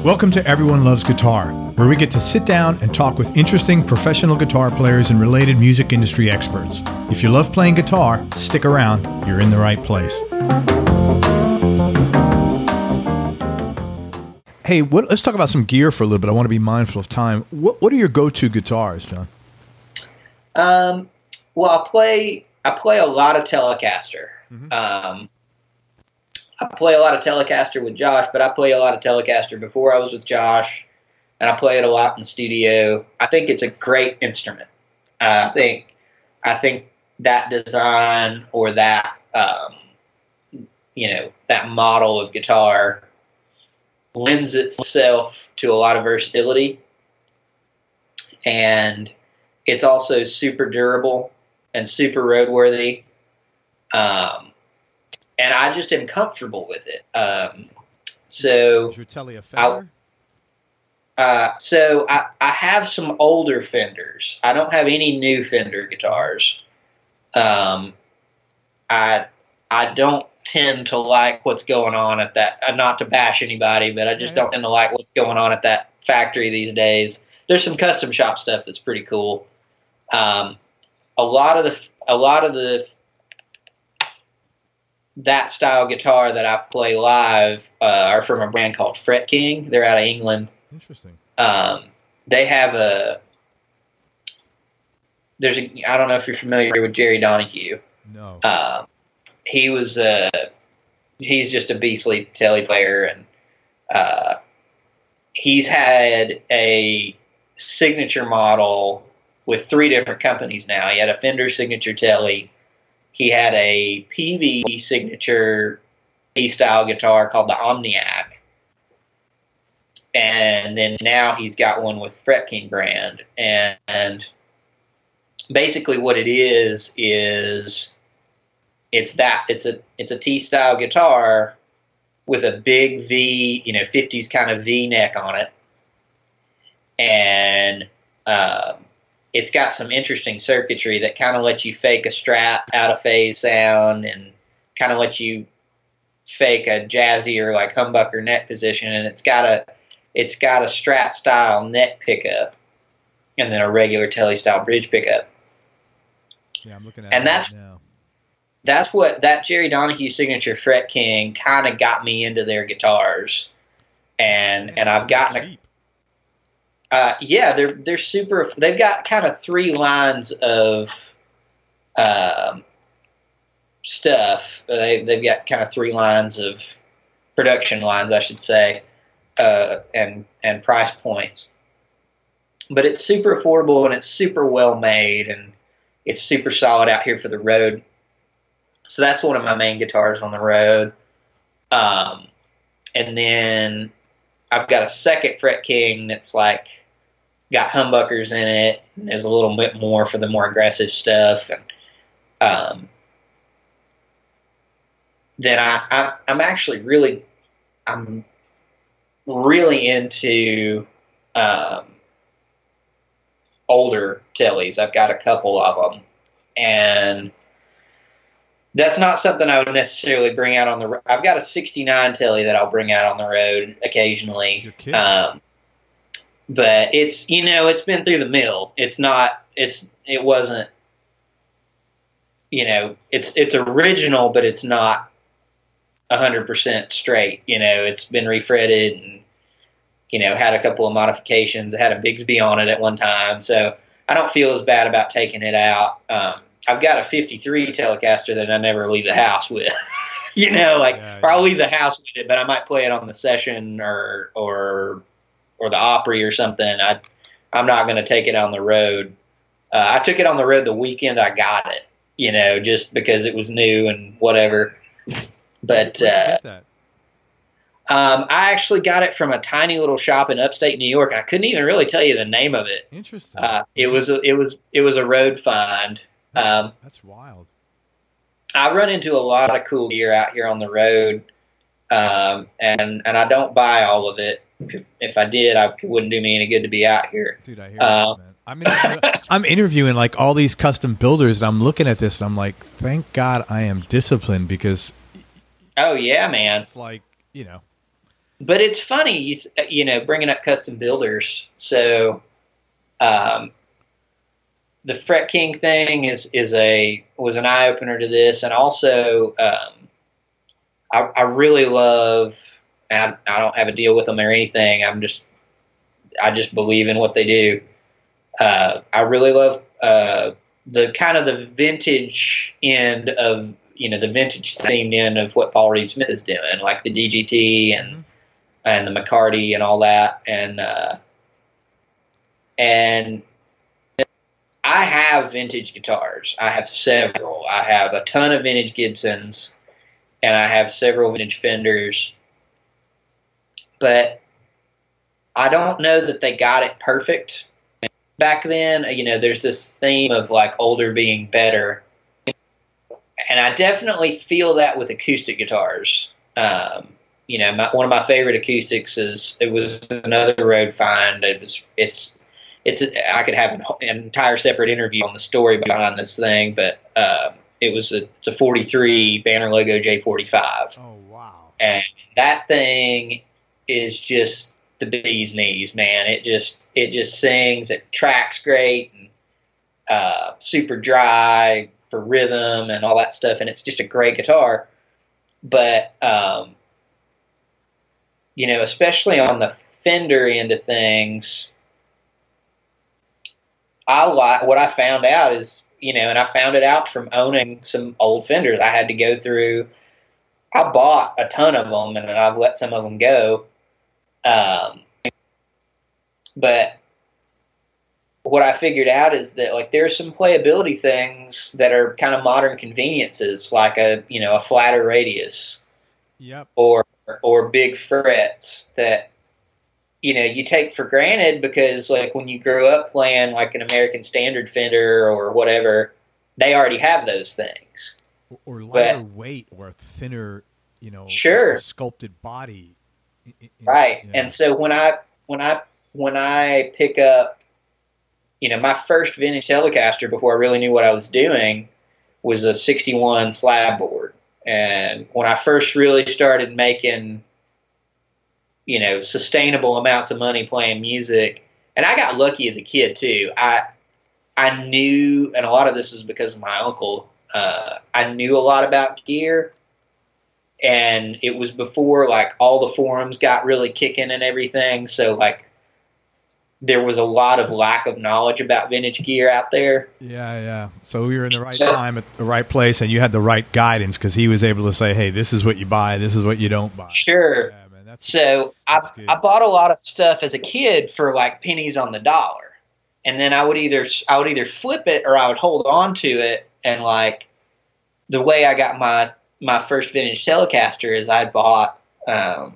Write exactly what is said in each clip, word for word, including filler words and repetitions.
Welcome to Everyone Loves Guitar, where we get to sit down and talk with interesting professional guitar players and related music industry experts. If you love playing guitar, stick around. You're in the right place. Hey, what, let's talk about some gear for a little bit. I want to be mindful of time. What, what are your go-to guitars, John? Um, well, I play I play a lot of Telecaster. Mm-hmm. Um, I play a lot of Telecaster with Josh, but I play a lot of Telecaster before I was with Josh, and I play it a lot in the studio. I think it's a great instrument. Uh, I think I think that design or that um, you know that model of guitar lends itself to a lot of versatility, and it's also super durable and super roadworthy. Um, and I just am comfortable with it. Um, so, is your Tele a Fender? Uh, so I, I have some older Fenders. I don't have any new Fender guitars. Um, I I don't tend to like what's going on at that. Uh, not to bash anybody, but I just yeah, yeah. don't tend to like what's going on at that factory these days. There's some custom shop stuff that's pretty cool. Um, a lot of the a lot of the that style guitar that I play live uh, are from a brand called Fret King. They're out of England. Interesting. Um, they have a there's a I don't know if you're familiar with Jerry Donahue. No. Uh, he was uh, he's just a beastly tele player, and uh, he's had a signature model with three different companies now. He had a Fender signature tele. He had a P V signature style guitar called the Omniac. And then now he's got one with Fret King brand. And, and basically what it is, is it's that, it's a, it's a T-style guitar with a big V, you know, fifties kind of V neck on it. And, um, it's got some interesting circuitry that kind of lets you fake a Strat out of phase sound and kind of lets you fake a jazzier like humbucker neck position. And it's got a it's got a Strat style neck pickup and then a regular Tele style bridge pickup. Yeah, I'm looking at and it that's right now. That's what that Jerry Donahue signature Fret King kind of got me into their guitars. And yeah, and I've gotten a Uh, yeah, they're they're super. They've got kind of three lines of um, stuff. They they've got kind of three lines of production lines, I should say, uh, and and price points. But it's super affordable and it's super well made and it's super solid out here for the road. So that's one of my main guitars on the road. Um, and then I've got a second Fret King that's like got humbuckers in it and is a little bit more for the more aggressive stuff. And um, then I, I I'm actually really I'm really into um, older teles. I've got a couple of them, and that's not something I would necessarily bring out on the road. I've got a sixty-nine tele that I'll bring out on the road occasionally. Um, but it's, you know, it's been through the mill. It's not, it's, it wasn't, you know, it's, it's original, but it's not a hundred percent straight. You know, it's been refretted and, you know, had a couple of modifications. It had a Bigsby on it at one time. So I don't feel as bad about taking it out. Um, I've got a fifty-three Telecaster that I never leave the house with, you know, like, yeah, yeah. or I'll leave the house with it, but I might play it on the session or, or, or the Opry or something. I, I'm not going to take it on the road. Uh, I took it on the road the weekend I got it, you know, just because it was new and whatever. But, uh, um, I actually got it from a tiny little shop in upstate New York, and I couldn't even really tell you the name of it. Interesting. Uh, it was, a, it was, it was a road find. Um, That's wild. I run into a lot of cool gear out here on the road, um, and and I don't buy all of it. If, if I did, I it wouldn't do me any good to be out here. Dude, I hear uh, that, man. I'm interviewing, I'm interviewing like all these custom builders, and I'm looking at this, and I'm like, thank God I am disciplined, because oh yeah, man, it's like, you know, but it's funny, you, you know, bringing up custom builders. So, um, the Fret King thing is, is a, was an eye opener to this. And also, um, I, I really love, I, I don't have a deal with them or anything. I'm just, I just believe in what they do. Uh, I really love, uh, the kind of the vintage end of, you know, the vintage themed end of what Paul Reed Smith is doing, like the D G T and, mm-hmm. and the McCarty and all that. And, uh, and I have vintage guitars. I have several. I have a ton of vintage Gibsons, and I have several vintage Fenders, but I don't know that they got it perfect. Back then, you know, there's this theme of like older being better. And I definitely feel that with acoustic guitars. Um, you know, my, one of my favorite acoustics is, it was another Rode find. It was, it's, it's, a, I could have an, an entire separate interview on the story behind this thing, but, um, it was a, it's a forty-three Banner Logo J forty-five. Oh, wow. And that thing is just the bee's knees, man. It just, it just sings, it tracks great, and uh, super dry for rhythm and all that stuff. And it's just a great guitar. But, um, you know, especially on the Fender end of things, I like, what I found out is, you know, and I found it out from owning some old Fenders. I had to go through, I bought a ton of them, and I've let some of them go. Um, but what I figured out is that, like, there's some playability things that are kind of modern conveniences, like a, you know, a flatter radius. Yep. Or, or big frets that, you know, you take for granted because, like, when you grow up playing like an American Standard Fender or whatever, they already have those things. Or lighter but, weight or thinner, you know, sure. sculpted body. Right. Yeah. And so when I, when I, when I pick up, you know, my first vintage Telecaster before I really knew what I was doing was a sixty-one slab board. And when I first really started making, you know, sustainable amounts of money playing music, and I got lucky as a kid too. I, I knew, and a lot of this is because of my uncle, uh, I knew a lot about gear. And it was before, like, all the forums got really kicking and everything. So, like, there was a lot of lack of knowledge about vintage gear out there. Yeah, yeah. So we were in the right time at the right place, and you had the right guidance because he was able to say, hey, this is what you buy, this is what you don't buy. Sure. Yeah, man, that's, so that's I, I bought a lot of stuff as a kid for, like, pennies on the dollar. And then I would either I would either flip it or I would hold on to it. And, like, the way I got my my first vintage Telecaster is I bought um,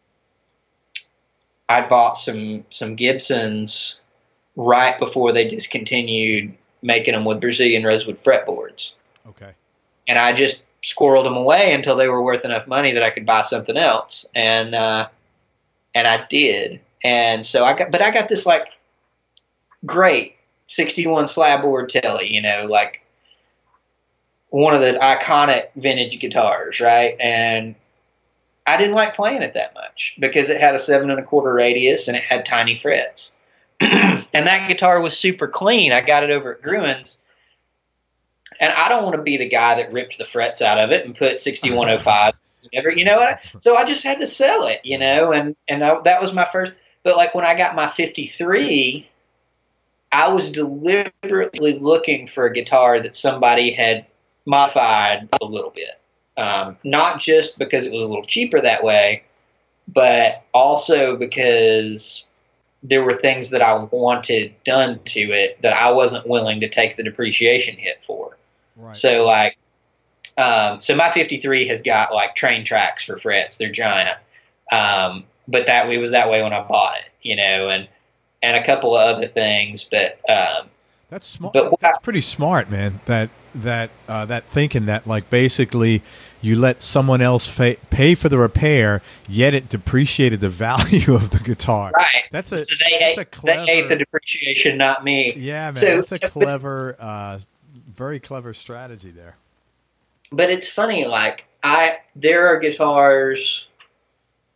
I bought some some Gibsons right before they discontinued making them with Brazilian rosewood fretboards. Okay. And I just squirreled them away until they were worth enough money that I could buy something else, and uh, and I did. And so I got, but I got this like great sixty-one slab board Tele, you know, like one of the iconic vintage guitars, right? And I didn't like playing it that much because it had a seven and a quarter radius and it had tiny frets. And that guitar was super clean. I got it over at Gruen's. And I don't want to be the guy that ripped the frets out of it and put sixty-one oh five, whatever, you know what? So I just had to sell it, you know, and, and I, that was my first. But like when I got my fifty-three, I was deliberately looking for a guitar that somebody had modified a little bit. Um, not just because it was a little cheaper that way, but also because there were things that I wanted done to it that I wasn't willing to take the depreciation hit for. Right. So like, um, so my fifty-three has got like train tracks for frets. They're giant. Um, but that it was that way when I bought it, you know, and, and a couple of other things, but, um, that's smart. That's pretty smart, man. That that uh, that thinking that like basically you let someone else fa- pay for the repair, yet it depreciated the value of the guitar. Right. That's a so they that's ate, a clever. They ate the depreciation, not me. Yeah, man. So, that's a clever, uh, very clever strategy there. But it's funny, like I there are guitars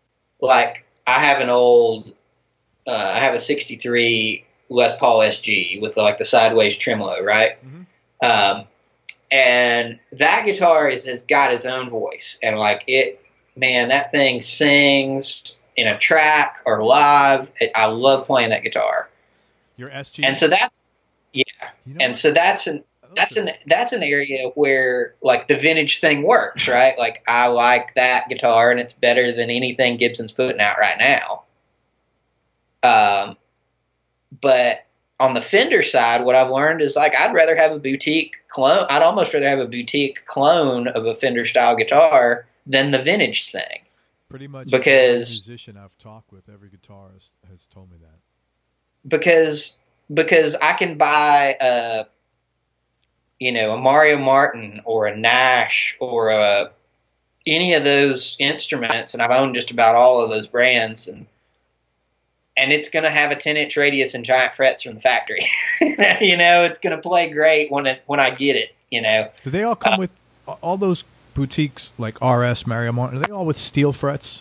like I have an old, uh, I have a sixty-three Les Paul S G with the, like the sideways tremolo, right? Mm-hmm. Um, and that guitar is, has got its own voice, and like it, man, that thing sings in a track or live. It, I love playing that guitar. Your S G, and so that's yeah, you know and what? so that's an that's an that's an area where like the vintage thing works, right? Like I like that guitar, and it's better than anything Gibson's putting out right now. Um, but on the Fender side, what I've learned is like I'd rather have a boutique clone. I'd almost rather have a boutique clone of a Fender style guitar than the vintage thing. Pretty much, because every musician I've talked with, every guitarist has told me that. Because because I can buy a you know a Mario Martin or a Nash or a any of those instruments, and I've owned just about all of those brands, and and it's going to have a ten inch radius and giant frets from the factory. You know, it's going to play great when it when I get it. You know, do they all come uh, with all those boutiques like R S, Mario Martin? Are they all with steel frets?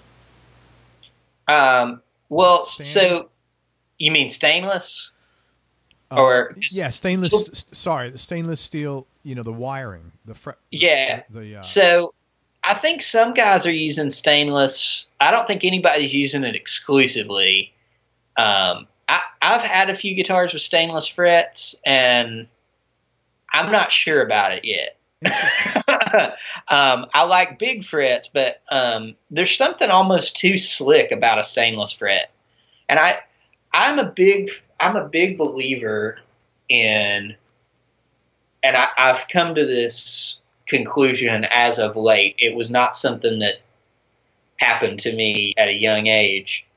Um. Well, Standard? so. You mean stainless? Uh, or yeah, stainless. St- sorry, the stainless steel. You know, the wiring, the fret. Yeah. The, the, uh, so I think some guys are using stainless. I don't think anybody's using it exclusively. Um, I, I've had a few guitars with stainless frets, and I'm not sure about it yet. um, I like big frets, but um, there's something almost too slick about a stainless fret, and I. I'm a big, I'm a big believer in, and I, I've come to this conclusion as of late. It was not something that happened to me at a young age.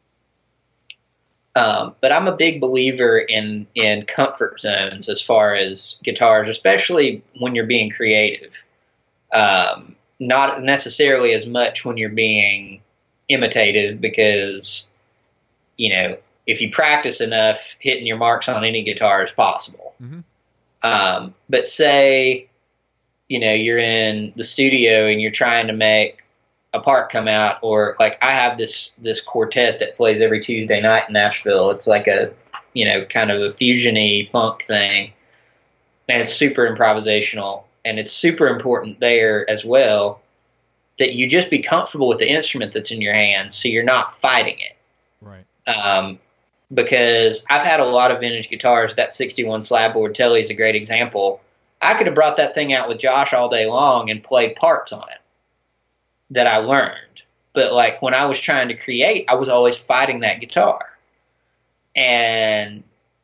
Um, but I'm a big believer in, in comfort zones as far as guitars, especially when you're being creative. Um, not necessarily as much when you're being imitative, because, you know, if you practice enough, hitting your marks on any guitar is possible. Mm-hmm. Um, but say, you know, you're in the studio and you're trying to make a part come out, or like I have this, this quartet that plays every Tuesday night in Nashville. It's like a, you know, kind of a fusion-y funk thing, and it's super improvisational, and it's super important there as well that you just be comfortable with the instrument that's in your hands, so you're not fighting it. Right. Um, because I've had a lot of vintage guitars. That sixty-one slabboard Telly is a great example. I could have brought that thing out with Josh all day long and played parts on it that I learned. But like when I was trying to create, I was always fighting that guitar. And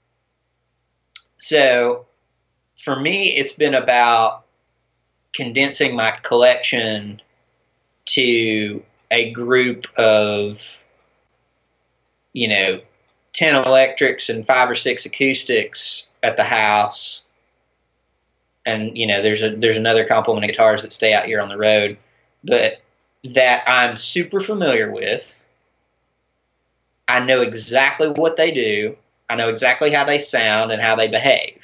so for me, it's been about condensing my collection to a group of, you know, ten electrics and five or six acoustics at the house. And, you know, there's a, there's another complement of guitars that stay out here on the road, but that I'm super familiar with. I know exactly what they do. I know exactly how they sound and how they behave.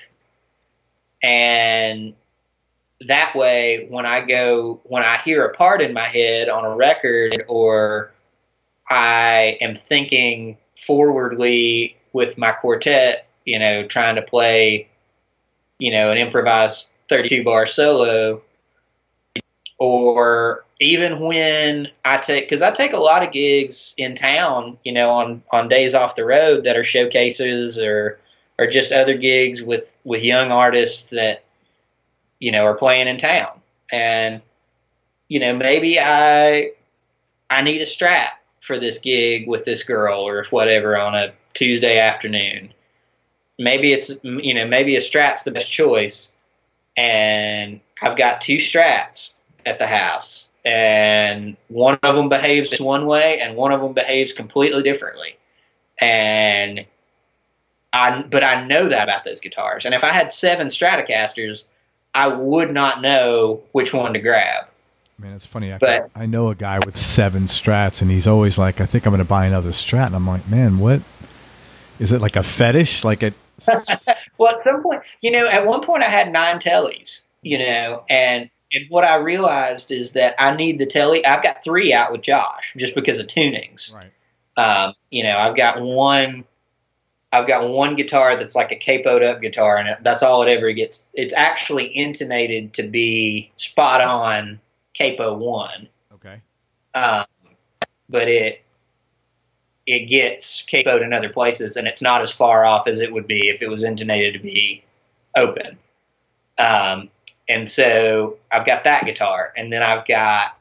And that way, when I go, when I hear a part in my head on a record, or I am thinking forwardly with my quartet, you know, trying to play, you know, an improvised thirty-two bar solo, or even when I take, because I take a lot of gigs in town, you know, on, on days off the road that are showcases or or just other gigs with, with young artists that, you know, are playing in town. And, you know, maybe I I need a Strat for this gig with this girl or whatever on a Tuesday afternoon. Maybe it's, you know, maybe a Strat's the best choice. And I've got two Strats at the house, and one of them behaves one way and one of them behaves completely differently. And I, but I know that about those guitars. And if I had seven Stratocasters, I would not know which one to grab. Man, it's funny. I, but, I know a guy with seven Strats, and he's always like, I think I'm going to buy another Strat. And I'm like, man, what? Is it like a fetish? Like a... Well, at some point, you know, at one point I had nine Tellys, you know, and and what I realized is that I need the telly. I've got three out with Josh just because of tunings. Right. Um, you know, I've got one. I've got one guitar that's like a capoed up guitar, and that's all it ever gets. It's actually intonated to be spot on capo one. Okay. Um, but it it gets capoed in other places, and it's not as far off as it would be if it was intonated to be open. Um, and so I've got that guitar, and then I've got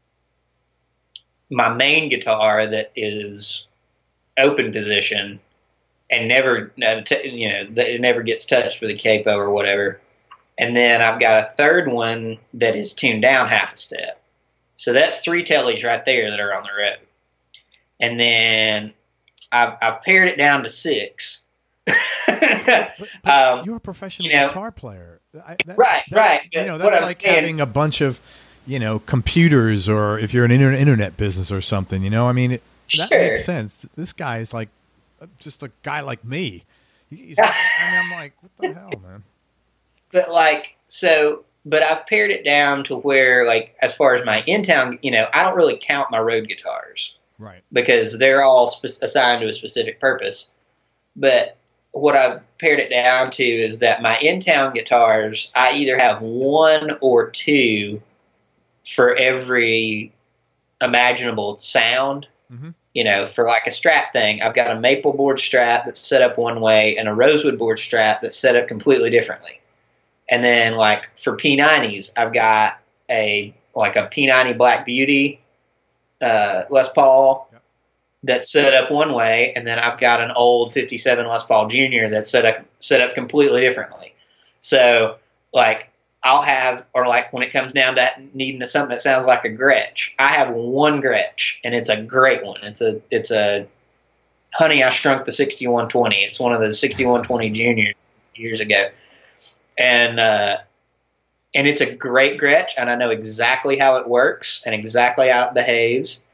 my main guitar that is open position. And never, you know, it never gets touched with a capo or whatever. And then I've got a third one that is tuned down half a step. So that's three tellies right there that are on the road. And then I've, I've pared it down to six. but, but um, you're a professional you know, guitar player, I, that, right? That, right. You know, that's like saying, having a bunch of, you know, computers, or if you're an internet, internet business or something. You know, I mean, it, that sure. makes sense. This guy is like. Just a guy like me. He's, I mean, I'm like, what the hell, man? But like, so, but I've pared it down to where, like, as far as my in-town, you know, I don't really count my road guitars. Right. Because they're all spe- assigned to a specific purpose. But what I've pared it down to is that my in-town guitars, I either have one or two for every imaginable sound. Mm-hmm. You know, for like a Strat thing, I've got a maple board Strat that's set up one way and a rosewood board Strat that's set up completely differently. And then like for P nineties, I've got a like a P ninety Black Beauty uh, Les Paul yep. that's set up one way, and then I've got an old fifty-seven Les Paul Junior that's set up set up completely differently. So like I'll have, or like when it comes down to needing something that sounds like a Gretsch, I have one Gretsch, and it's a great one. It's a, it's a Honey, I Shrunk the sixty-one twenty. It's one of the sixty-one twenty Juniors years ago. And, uh, and it's a great Gretsch, and I know exactly how it works and exactly how it behaves.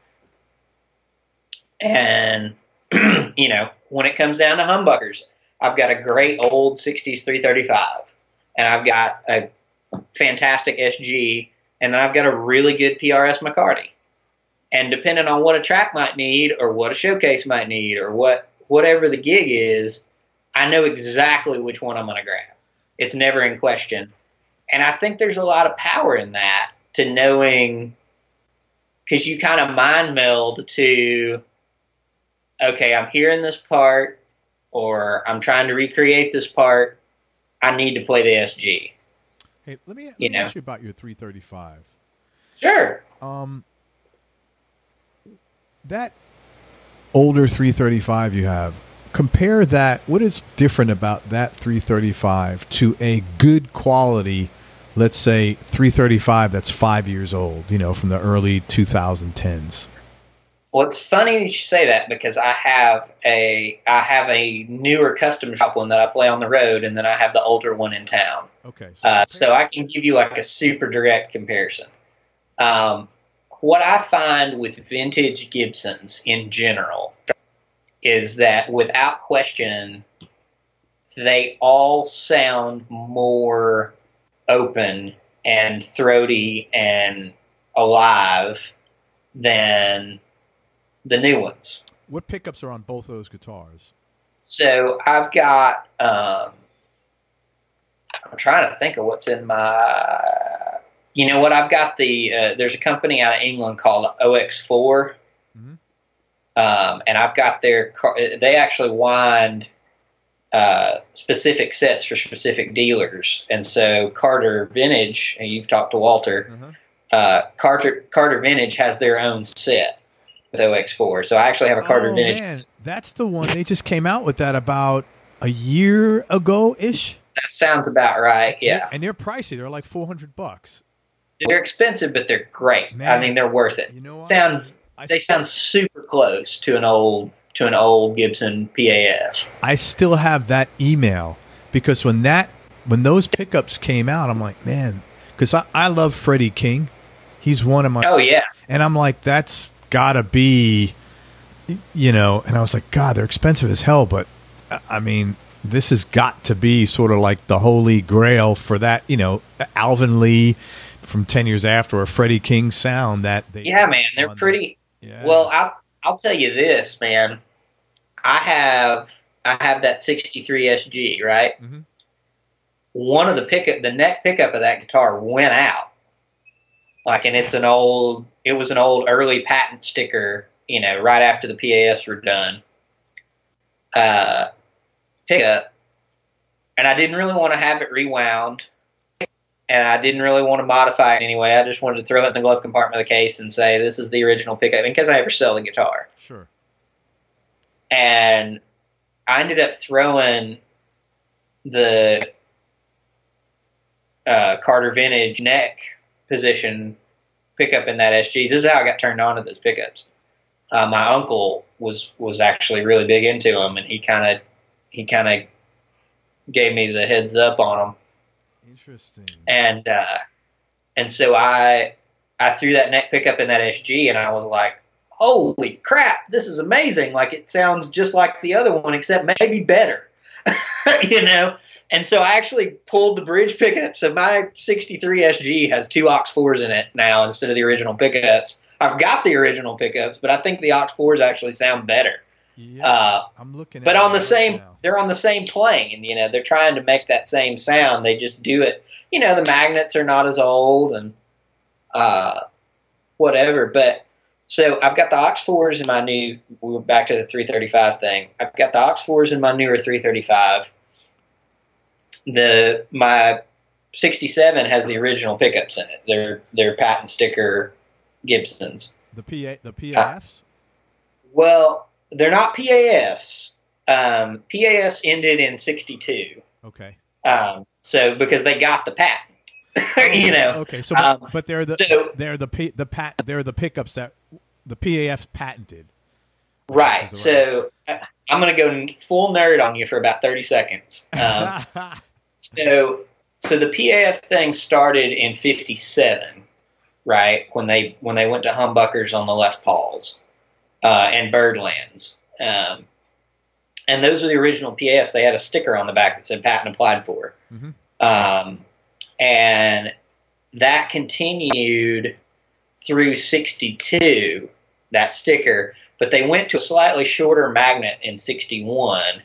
And, you know, when it comes down to humbuckers, I've got a great old sixties three thirty-five, and I've got a fantastic S G, and then I've got a really good P R S McCarty. And depending on what a track might need, or what a showcase might need, or what whatever the gig is, I know exactly which one I'm going to grab. It's never in question. And I think there's a lot of power in that, to knowing, because you kind of mind meld to, okay, I'm hearing this part, or I'm trying to recreate this part, I need to play the S G. Hey, let me, let me ask you about your three thirty-five. Sure. Um, that older three thirty-five you have, compare that. What is different about that three thirty-five to a good quality, let's say three thirty-five that's five years old, you know, from the early twenty tens? Well, it's funny that you say that, because I have a I have a newer custom shop one that I play on the road, and then I have the older one in town. Okay. So, uh, so I can give you like a super direct comparison. Um, what I find with vintage Gibsons in general is that, without question, they all sound more open and throaty and alive than the new ones. What pickups are on both those guitars? So I've got, um, I'm trying to think of what's in my, you know what, I've got the, uh, there's a company out of England called O X four. Mm-hmm. Um, and I've got their, they actually wind uh, specific sets for specific dealers. And so Carter Vintage, and you've talked to Walter, mm-hmm. uh, Carter, Carter Vintage has their own set with O X four. So I actually have a Carter oh, Vintage. Man. That's the one. They just came out with that about a year ago-ish. That sounds about right, yeah. And they're pricey. They're like four hundred bucks. They're expensive, but they're great. Man, I mean, they're worth it. You know what? Sound, they sound super close to an old to an old Gibson P A S. I still have that email, because when that when those pickups came out, I'm like, man, because I, I love Freddie King. He's one of my. Oh yeah. And I'm like, that's gotta be, you know. And I was like, God, they're expensive as hell, but I mean, this has got to be sort of like the holy grail for that, you know, Alvin Lee. from ten years after, a Freddie King sound that they yeah, man, they're pretty. The, yeah. Well, I'll I'll tell you this, man. I have I have that sixty-three S G, right? Mm-hmm. One of the pickup, the neck pickup of that guitar went out. Like, and it's an old, it was an old early patent sticker, you know, right after the P A Fs were done. Uh, pickup, and I didn't really want to have it rewound, and I didn't really want to modify it anyway. I just wanted to throw it in the glove compartment of the case and say, this is the original pickup, in case I ever sell the guitar. Sure. And I ended up throwing the uh, Carter Vintage neck position pickup in that S G. This is how I got turned on to those pickups. Uh, my uncle was was actually really big into them, and he kind of he kind of gave me the heads up on them. Interesting. And uh, and so I I threw that neck pickup in that S G, and I was like, holy crap, this is amazing! Like, it sounds just like the other one, except maybe better, you know. And so I actually pulled the bridge pickup. So my sixty-three S G has two aux fours in it now instead of the original pickups. I've got the original pickups, but I think the aux fours actually sound better. Yeah, uh, I'm looking at but on the same, now. They're on the same plane. You know, they're trying to make that same sound. They just do it. You know, the magnets are not as old and uh, whatever. But so I've got the aux fours in my new. We're back to the three thirty-five thing. I've got the aux fours in my newer three thirty-five. The my sixty-seven has the original pickups in it. They're they're patent sticker Gibsons. The P A the P A Fs? Uh, well, they're not P A Fs. Um, P A Fs ended in sixty-two. Okay. Um, so because they got the patent, you know. Okay. So, um, but they're the so, they're the P, the pat they're the pickups that the P A Fs patented. Right. So right. I'm going to go full nerd on you for about thirty seconds. Um, so so the P A F thing started in fifty-seven. Right, when they when they went to humbuckers on the Les Pauls uh, and Birdlands, um, and those are the original P A Fs. They had a sticker on the back that said "patent applied for," mm-hmm. um, and that continued through sixty-two. That sticker, but they went to a slightly shorter magnet in sixty-one,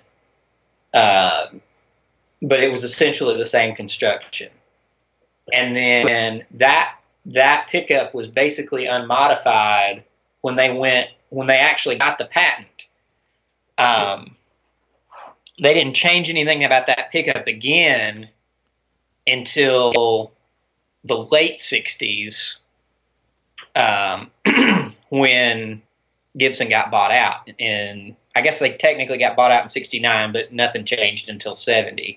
um, but it was essentially the same construction, and then that. That pickup was basically unmodified when they went when they actually got the patent. Um, they didn't change anything about that pickup again until the late sixties, um, when Gibson got bought out. And I guess they technically got bought out in sixty-nine, but nothing changed until seventy.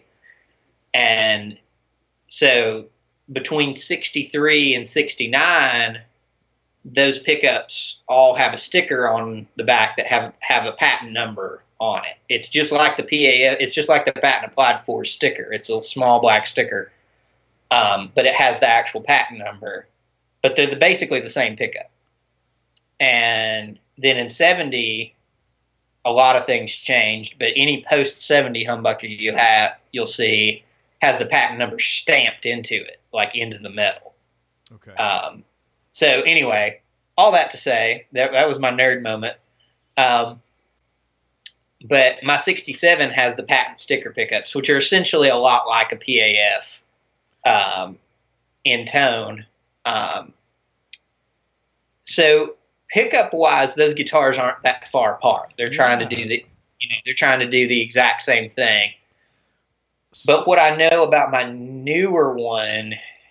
And so between sixty-three and sixty-nine, those pickups all have a sticker on the back that have have a patent number on it. It's just like the P A F. It's just like the patent applied for sticker. It's a small black sticker, um, but it has the actual patent number. But they're the, basically the same pickup. And then in seventy, a lot of things changed. But any post seventy humbucker you have, you'll see has the patent number stamped into it, like into the metal. Okay. Um, so anyway, all that to say, that that was my nerd moment. Um, but my sixty-seven has the patent sticker pickups, which are essentially a lot like a P A F um, in tone. Um, so pickup wise, those guitars aren't that far apart. They're trying yeah. to do the, you know, they're trying to do the exact same thing. But what I know about my newer one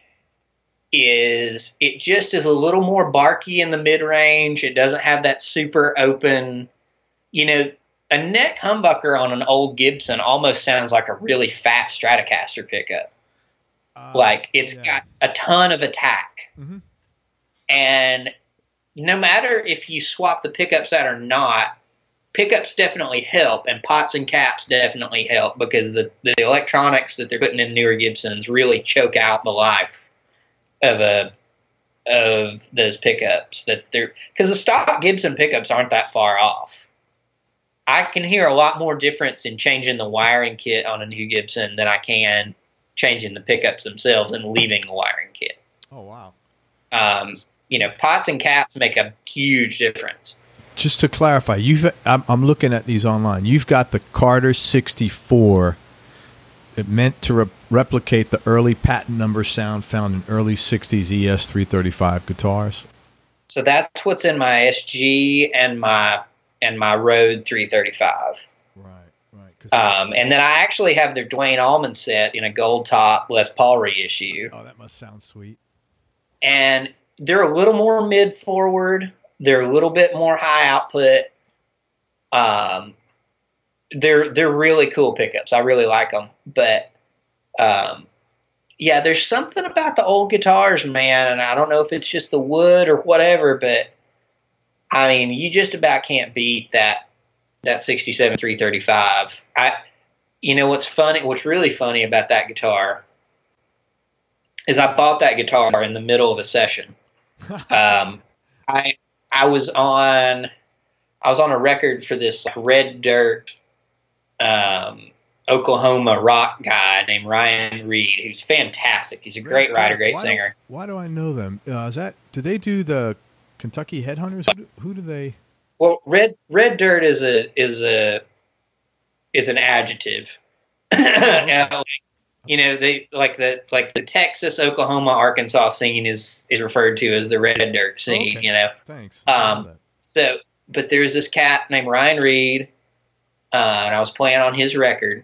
is it just is a little more barky in the mid-range. It doesn't have that super open, you know, a neck humbucker on an old Gibson almost sounds like a really fat Stratocaster pickup. Uh, like it's yeah. got a ton of attack. Mm-hmm. And no matter if you swap the pickups out or not, pickups definitely help, and pots and caps definitely help, because the, the electronics that they're putting in newer Gibsons really choke out the life of a of those pickups. That they're because the stock Gibson pickups aren't that far off. I can hear a lot more difference in changing the wiring kit on a new Gibson than I can changing the pickups themselves and leaving the wiring kit. Oh wow. Um, you know, pots and caps make a huge difference. Just to clarify, you've I'm, I'm looking at these online. You've got the Carter sixty-four. It meant to re- replicate the early patent number sound found in early sixties E S three thirty-five guitars. So that's what's in my S G and my and my Rode three thirty-five. Right, right. Um, and then I actually have the Dwayne Allman set in a gold top Les Paul reissue. Oh, that must sound sweet. And they're a little more mid forward. They're a little bit more high output. Um, they're they're really cool pickups. I really like them. But um, yeah, there's something about the old guitars, man, and I don't know if it's just the wood or whatever, but I mean, you just about can't beat that that sixty-seven three thirty-five. I, you know, what's funny, what's really funny about that guitar is I bought that guitar in the middle of a session. um, I I was on I was on a record for this like, Red Dirt, um, Oklahoma rock guy named Ryan Reed, who's fantastic. He's a great writer, great why singer. Do, why do I know them? Uh, is that do they do the Kentucky Headhunters? Who do, who do they? Well, red red dirt is a is a is an adjective. uh, you know, they like the like the Texas, Oklahoma, Arkansas scene is is referred to as the red dirt scene. Okay. You know, Thanks. Um, so, but there's this cat named Ryan Reed, uh, and I was playing on his record.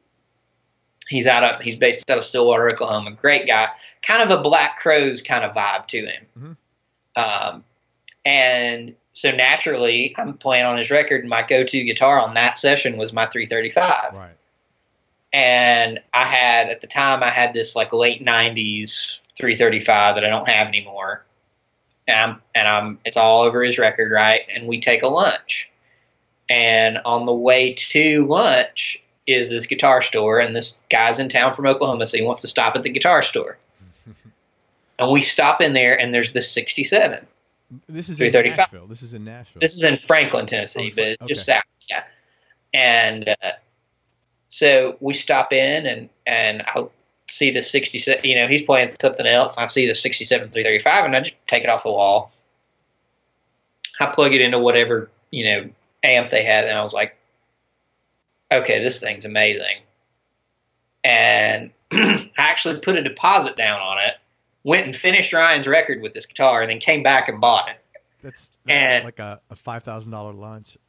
He's out of he's based out of Stillwater, Oklahoma. Great guy, kind of a Black Crowes kind of vibe to him. Mm-hmm. Um, and so naturally, I'm playing on his record, and my go-to guitar on that session was my three thirty-five. Right. And I had, at the time, I had this like late nineties three thirty-five that I don't have anymore. And I'm, and I'm, it's all over his record, right? And we take a lunch. And on the way to lunch is this guitar store, and this guy's in town from Oklahoma, so he wants to stop at the guitar store. And we stop in there, and there's this sixty-seven. This is in Nashville. This is in Nashville. This is in Franklin, Tennessee, oh, but okay. Just south. Yeah. And uh, so we stop in, and and I'll see the sixty-seven. You know, he's playing something else. And I see the sixty-seven three thirty-five, and I just take it off the wall. I plug it into whatever you know amp they had, and I was like, okay, this thing's amazing. And I actually put a deposit down on it. Went and finished Ryan's record with this guitar, and then came back and bought it. That's, that's and, like a, a five thousand dollar lunch.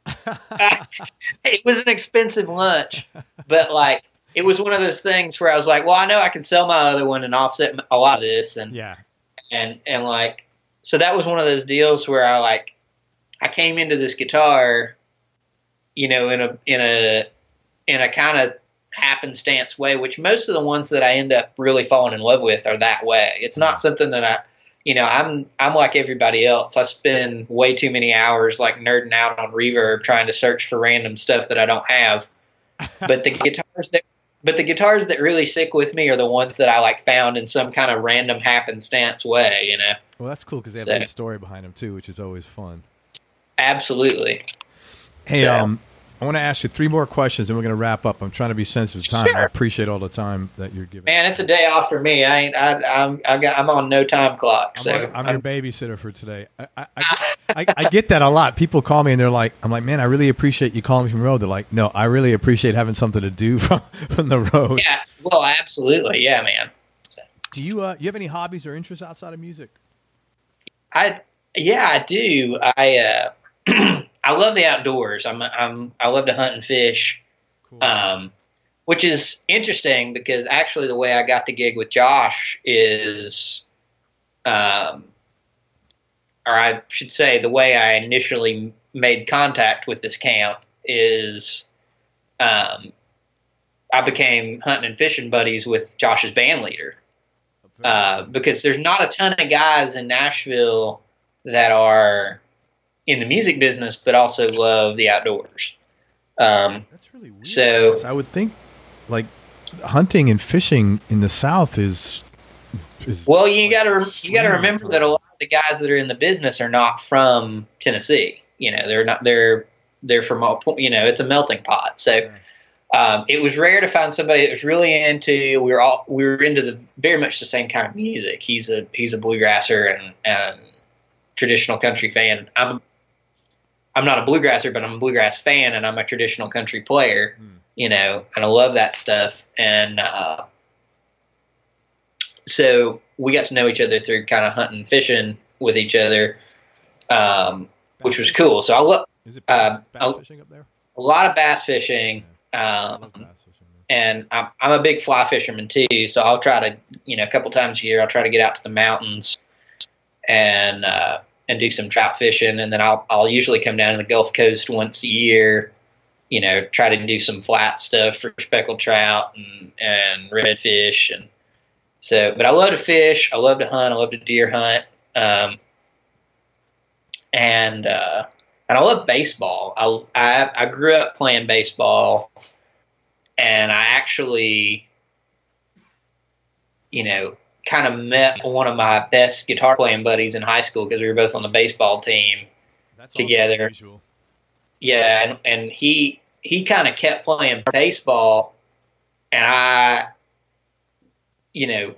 It was an expensive lunch, but like it was one of those things where I was like, well, I know I can sell my other one and offset a lot of this, and yeah, and and like so that was one of those deals where I like I came into this guitar, you know, in a in a in a kind of happenstance way, which most of the ones that I end up really falling in love with are that way. It's not something that I, you know, I'm I'm like everybody else. I spend way too many hours like nerding out on Reverb trying to search for random stuff that I don't have. But the guitars that but the guitars that really stick with me are the ones that I like found in some kind of random happenstance way, you know. Well, that's cool because they have so, a good story behind them too, which is always fun. Absolutely. Hey, so, um. I want to ask you three more questions, and we're going to wrap up. I'm trying to be sensitive to time. Sure. I appreciate all the time that you're giving. Man, it's a day off for me. I ain't. I, I'm. I got. I'm on no time clock. I'm, so like, I'm, I'm your babysitter for today. I I, I, I I get that a lot. People call me and they're like, "I'm like, man, I really appreciate you calling me from the road." They're like, "No, I really appreciate having something to do from from the road." Yeah. Well, absolutely. Yeah, man. So. Do you uh, you have any hobbies or interests outside of music? I yeah, I do. I. uh I love the outdoors. I'm, I'm, I love to hunt and fish, cool. um, which is interesting because actually the way I got the gig with Josh is, um, or I should say the way I initially made contact with this camp is, um, I became hunting and fishing buddies with Josh's band leader, uh, because there's not a ton of guys in Nashville that are in the music business, but also love the outdoors. Um, That's really weird. So I would think, like, hunting and fishing in the South is. is well, you like got to you got to remember cool. that a lot of the guys that are in the business are not from Tennessee. You know, they're not. They're they're from. You know, it's a melting pot. So, um, it was rare to find somebody that was really into. We were all we were into the very much the same kind of music. He's a he's a bluegrasser and and traditional country fan. I'm I'm not a bluegrasser, but I'm a bluegrass fan, and I'm a traditional country player. Mm. You know, and I love that stuff. And uh, so we got to know each other through kind of hunting, fishing with each other, um, which was cool. So I love. Is it bass, uh, bass I, fishing up there? A lot of bass fishing. Um, and I'm, I'm a big fly fisherman too, so I'll try to, you know, a couple times a year, I'll try to get out to the mountains and uh, and do some trout fishing, and then I'll I'll usually come down to the Gulf Coast once a year, you know, try to do some flat stuff for speckled trout and and redfish, and so. But I love to fish, I love to hunt, I love to deer hunt, um, and uh, And I love baseball. I, I I grew up playing baseball, and I actually, you know, kind of met one of my best guitar playing buddies in high school because we were both on the baseball team That's together. Unusual. Yeah, and and he he kind of kept playing baseball, and I, you know,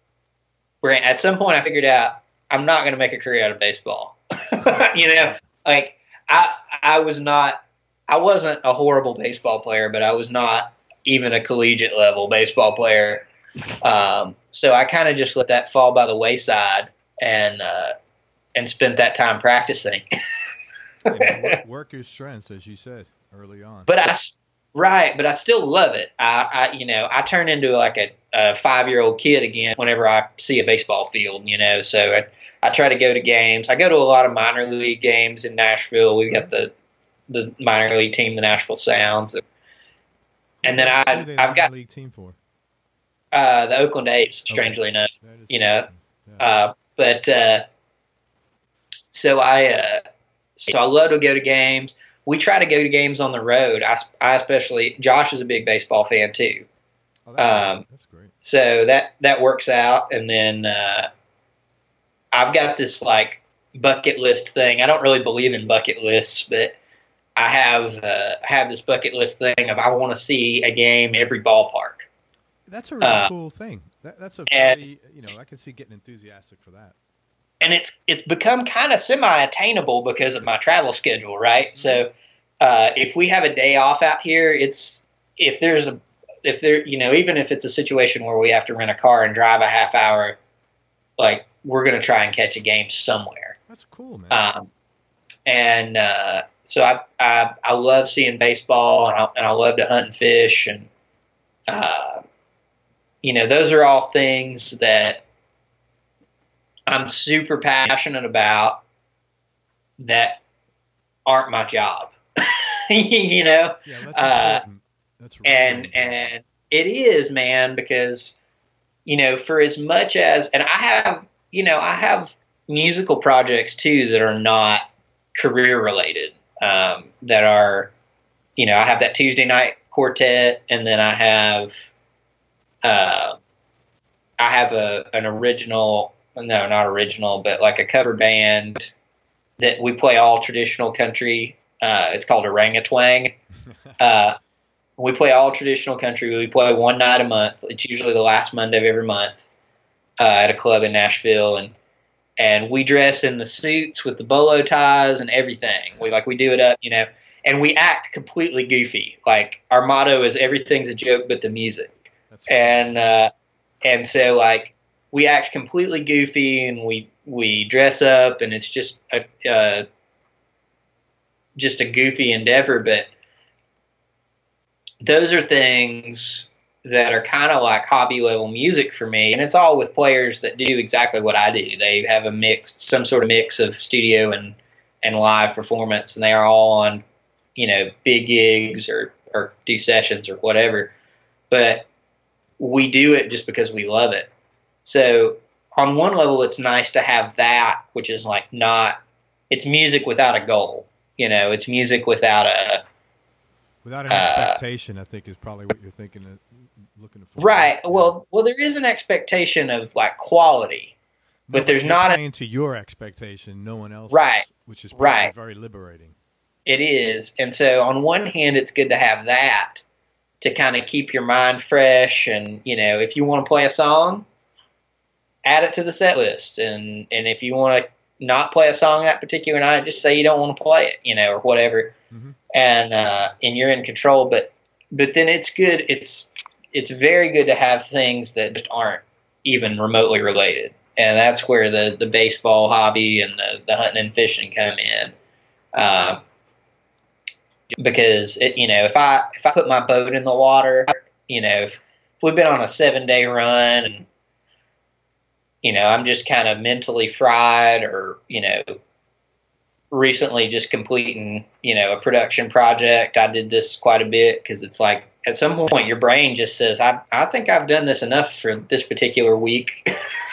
at some point I figured out I'm not going to make a career out of baseball. You know, like. I I was not I wasn't a horrible baseball player, but I was not even a collegiate level baseball player. Um, so I kind of just let that fall by the wayside and uh, and spent that time practicing. Yeah, work your strengths, as you said early on. But I right, but I still love it. I, I you know I turn into like a, a five year old kid again whenever I see a baseball field. You know, so. I, I try to go to games. I go to a lot of minor league games in Nashville. We've got the the minor league team, the Nashville Sounds, and then I I've got league team for uh, the Oakland A's. Strangely okay. enough, you know, yeah. uh, but uh, so I uh, so I love to go to games. We try to go to games on the road. I, I especially Josh is a big baseball fan too. Oh, that's, um, great. That's great. So that that works out, and then. Uh, I've got this like bucket list thing. I don't really believe in bucket lists, but I have uh, have this bucket list thing of I want to see a game every ballpark. That's a really uh, cool thing. That, that's a very, you know, I can see getting enthusiastic for that. And it's it's become kind of semi-attainable because of my travel schedule, right? Mm-hmm. So uh, if we have a day off out here, it's if there's a if there you know even if it's a situation where we have to rent a car and drive a half hour, like. We're going to try and catch a game somewhere. That's cool, man. Um, and uh, so I, I I love seeing baseball, and I, and I love to hunt and fish, and uh, you know those are all things that I'm super passionate about that aren't my job. You know, yeah, that's uh, important. That's really and important. and it is, man, because you know for as much as and I have. You know, I have musical projects too that are not career related. Um, that are, you know, I have that Tuesday night quartet, and then I have, uh, I have a an original, no, not original, but like a cover band that we play all traditional country. Uh, it's called Orangatwang. uh, we play all traditional country. We play one night a month. It's usually the last Monday of every month. Uh, at a club in Nashville, and and we dress in the suits with the bolo ties and everything. We like we do it up, you know, and we act completely goofy. Like our motto is everything's a joke but the music. That's cool. And uh, and so like we act completely goofy, and we we dress up, and it's just a uh, just a goofy endeavor. But those are things that are kind of like hobby level music for me. And it's all with players that do exactly what I do. They have a mix, some sort of mix of studio and, and live performance, and they are all on, you know, big gigs or, or do sessions or whatever. But we do it just because we love it. So on one level, it's nice to have that, which is like not, it's music without a goal. You know, it's music without a, Without an expectation, uh, I think is probably what you're thinking, of, looking for. Right. Well, well, there is an expectation of like quality, but no, there's but not playing a, to your expectation, no one else. Right. Which is right. very liberating. It is, and so on one hand, it's good to have that to kind of keep your mind fresh. And, you know, if you want to play a song, add it to the set list. And, and if you want to not play a song that particular night, just say you don't want to play it, you know, or whatever. Mm-hmm. And, uh, and you're in control. But, but then it's good. It's, it's very good to have things that just aren't even remotely related. And that's where the, the baseball hobby and the, the hunting and fishing come in. Uh, because it, you know, if I, if I put my boat in the water, you know, if, if we've been on a seven day run and, you know, I'm just kind of mentally fried, or, you know, recently just completing, you know, a production project. I did this quite a bit because it's like at some point your brain just says, I, I think I've done this enough for this particular week.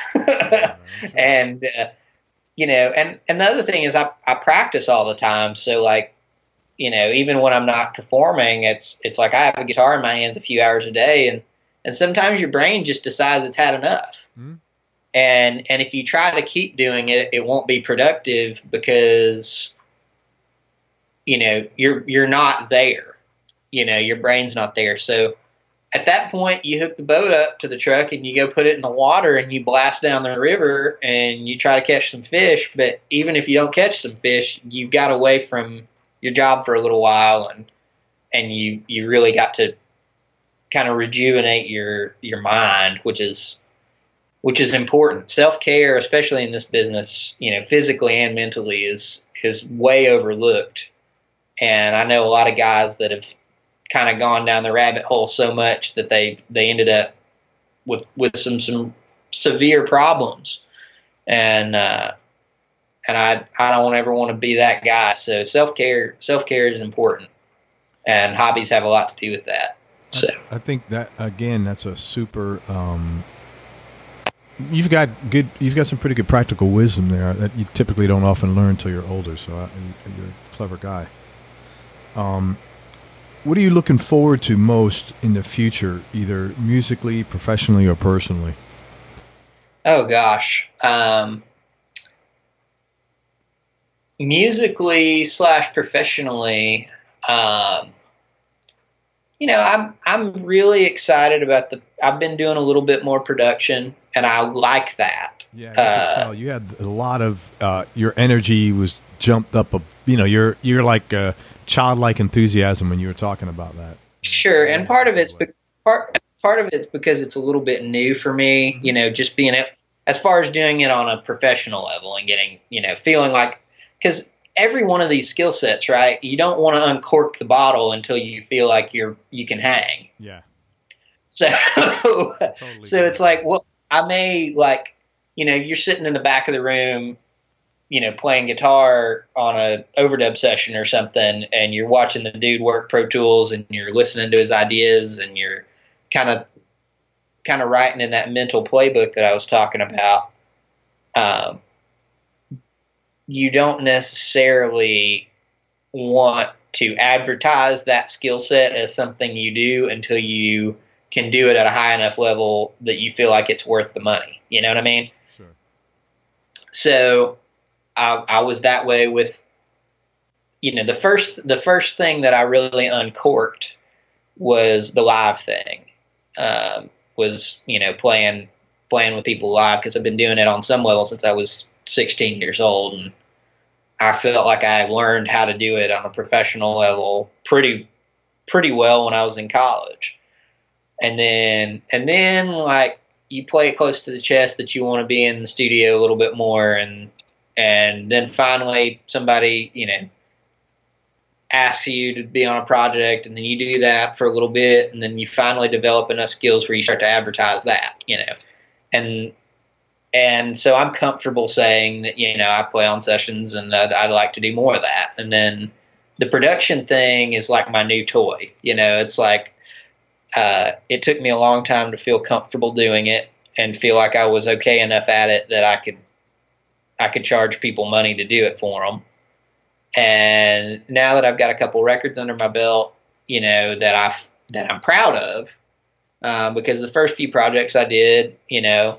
and, uh, you know, and, and the other thing is I, I practice all the time. So like, you know, even when I'm not performing, it's, it's like I have a guitar in my hands a few hours a day. And, and sometimes your brain just decides it's had enough. Mm-hmm. And, and if you try to keep doing it, it won't be productive because, you know, you're, you're not there, you know, your brain's not there. So at that point you hook the boat up to the truck and you go put it in the water and you blast down the river and you try to catch some fish. But even if you don't catch some fish, you got away from your job for a little while, and, and you, you really got to kind of rejuvenate your, your mind, which is, which is important. Self-care, especially in this business, you know, physically and mentally, is is way overlooked. And I know a lot of guys that have kind of gone down the rabbit hole so much that they, they ended up with with some some severe problems. And uh, and I I don't ever want to be that guy. So self-care self-care is important, and hobbies have a lot to do with that. So I, I think that, again, that's a super. Um, you've got good. You've got some pretty good practical wisdom there that you typically don't often learn until you're older. So I, you're a clever guy. Um, what are you looking forward to most in the future, either musically, professionally, or personally? Oh gosh, um, musically slash professionally. Um, You know, I'm I'm really excited about the. I've been doing a little bit more production, and I like that. Yeah, I uh, can tell. You had a lot of uh, your energy was jumped up. A, you know, you're you're like a childlike enthusiasm when you were talking about that. Sure, and part of it's part part of it's because it's a little bit new for me. Mm-hmm. You know, just being it as far as doing it on a professional level and getting, you know, feeling like, because every one of these skill sets, right? You don't want to uncork the bottle until you feel like you're you can hang. Yeah. So, totally so it's like, well, I may like, you know, you're sitting in the back of the room, you know, playing guitar on a overdub session or something, and you're watching the dude work Pro Tools, and you're listening to his ideas, and you're kind of, kind of writing in that mental playbook that I was talking about. Um, you don't necessarily want to advertise that skill set as something you do until you can do it at a high enough level that you feel like it's worth the money. You know what I mean? Sure. So I, I was that way with, you know, the first, the first thing that I really uncorked was the live thing, um, was, you know, playing, playing with people live, because I've been doing it on some level since I was sixteen years old, and I felt like I learned how to do it on a professional level pretty pretty well when I was in college. And then and then like you play it close to the chest that you want to be in the studio a little bit more, and and then finally somebody, you know, asks you to be on a project, and then you do that for a little bit, and then you finally develop enough skills where you start to advertise that, you know. And And so I'm comfortable saying that, you know, I play on sessions, and I'd, I'd like to do more of that. And then the production thing is like my new toy. You know, it's like uh, it took me a long time to feel comfortable doing it and feel like I was okay enough at it that I could I could charge people money to do it for them. And now that I've got a couple records under my belt, you know, that I that I'm proud of, um, because the first few projects I did, you know.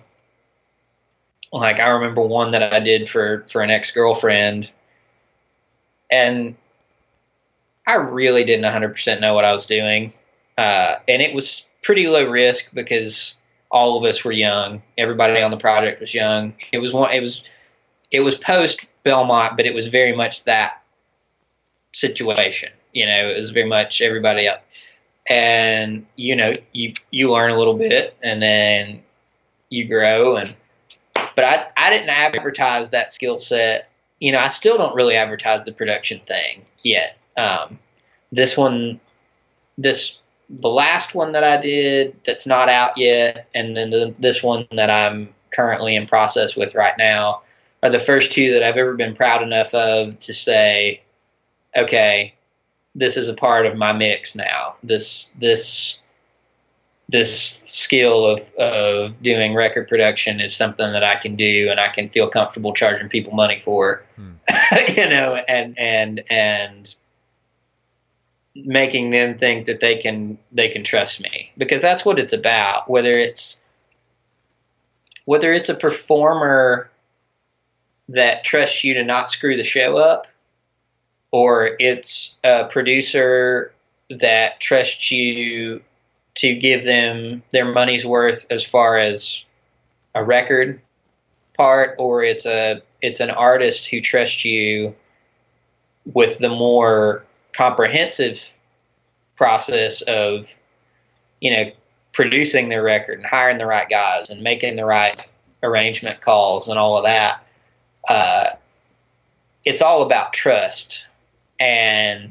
Like I remember one that I did for, for an ex-girlfriend, and I really didn't one hundred percent know what I was doing. uh, and it was pretty low risk because all of us were young. Everybody on the project was young. It was one. It was it was post Belmont, but it was very much that situation. You know, it was very much everybody else. And you know, you you learn a little bit, and then you grow. And but I I didn't advertise that skill set. You know, I still don't really advertise the production thing yet. Um, this one, this the last one that I did that's not out yet, and then the, this one that I'm currently in process with right now are the first two that I've ever been proud enough of to say, okay, this is a part of my mix now. This this this skill of of doing record production is something that I can do, and I can feel comfortable charging people money for. Hmm. you know, and and and making them think that they can they can trust me, because that's what it's about. Whether it's whether it's a performer that trusts you to not screw the show up, or it's a producer that trusts you to give them their money's worth as far as a record part, or it's a it's an artist who trusts you with the more comprehensive process of, you know, producing their record and hiring the right guys and making the right arrangement calls and all of that. Uh, it's all about trust. And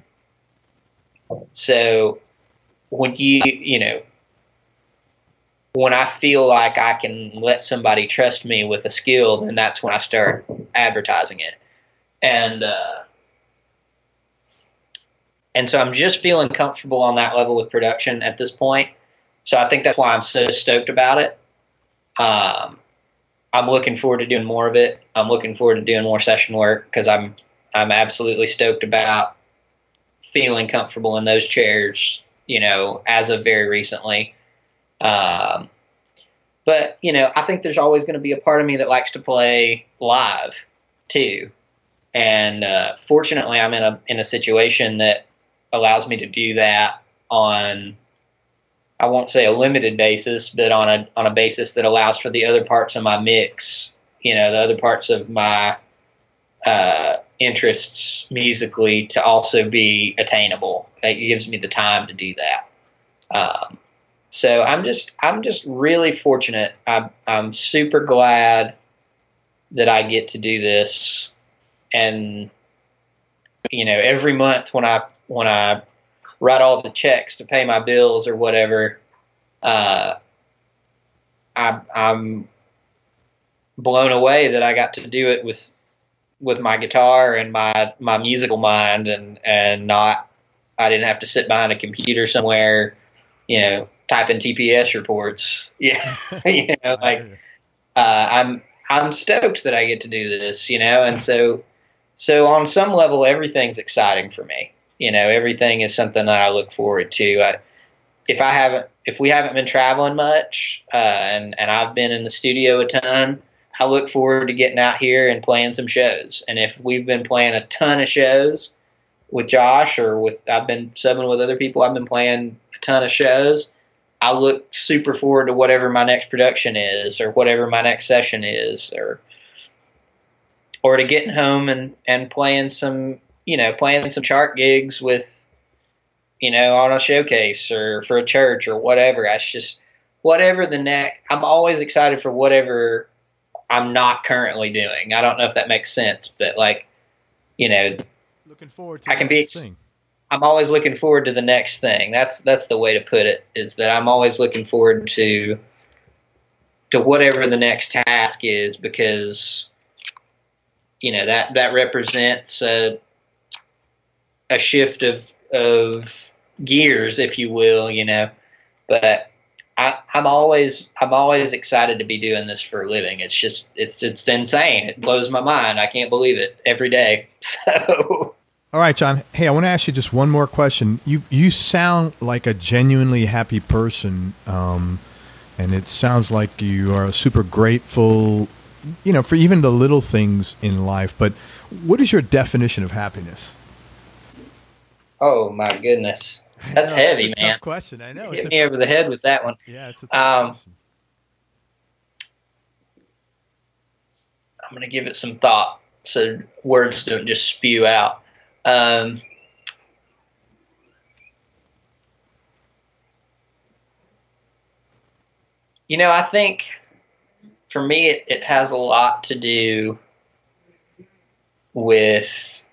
so when you, you know, when I feel like I can let somebody trust me with a skill, then that's when I start advertising it. And, uh, and so I'm just feeling comfortable on that level with production at this point. So I think that's why I'm so stoked about it. Um, I'm looking forward to doing more of it. I'm looking forward to doing more session work, because I'm, I'm absolutely stoked about feeling comfortable in those chairs, you know, as of very recently. Um, but, you know, I think there's always going to be a part of me that likes to play live too. And, uh, fortunately I'm in a, in a situation that allows me to do that on, I won't say a limited basis, but on a, on a basis that allows for the other parts of my mix, you know, the other parts of my, uh, interests musically to also be attainable. It gives me the time to do that. Um, So I'm just I'm just really fortunate. I'm I'm super glad that I get to do this. And you know, every month when I when I write all the checks to pay my bills or whatever, uh, I, I'm blown away that I got to do it with with my guitar and my my musical mind, and and not I didn't have to sit behind a computer somewhere, you know, typing T P S reports. Yeah. you know, like, uh, I'm, I'm stoked that I get to do this, you know? And so, so on some level, everything's exciting for me. You know, everything is something that I look forward to. I, if I haven't, if we haven't been traveling much, uh, and, and I've been in the studio a ton, I look forward to getting out here and playing some shows. And if we've been playing a ton of shows with Josh, or with, I've been subbing with other people, I've been playing a ton of shows, I look super forward to whatever my next production is, or whatever my next session is, or or to getting home and, and playing some, you know, playing some chart gigs with, you know, on a showcase or for a church or whatever. That's just whatever the next. I'm always excited for whatever I'm not currently doing. I don't know if that makes sense, but like, you know, looking forward to I can be. Ex- I'm always looking forward to the next thing. That's that's the way to put it, is that I'm always looking forward to to whatever the next task is, because you know that that represents a a shift of of gears, if you will, you know. But I, I'm always I'm always excited to be doing this for a living. It's just it's it's insane. It blows my mind. I can't believe it every day. So. All right, John. Hey, I want to ask you just one more question. You you sound like a genuinely happy person, um, and it sounds like you are super grateful, you know, for even the little things in life. But what is your definition of happiness? Oh my goodness. That's know, heavy, that's a man. Tough question. I know. Hit me over the head with that one. Yeah, it's a tough um, question. I'm going to give it some thought so words don't just spew out. Um, you know, I think for me, it, it has a lot to do with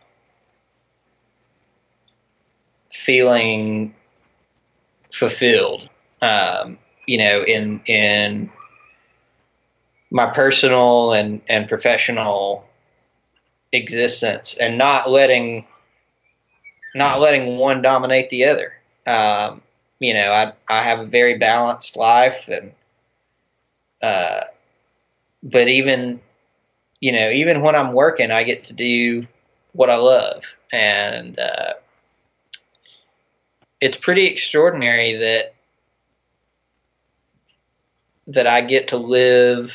feeling fulfilled, um, you know, in in my personal and, and professional existence, and not letting not letting one dominate the other. Um, you know, I I have a very balanced life, and uh, but even you know, even when I'm working, I get to do what I love, and uh, it's pretty extraordinary that that I get to live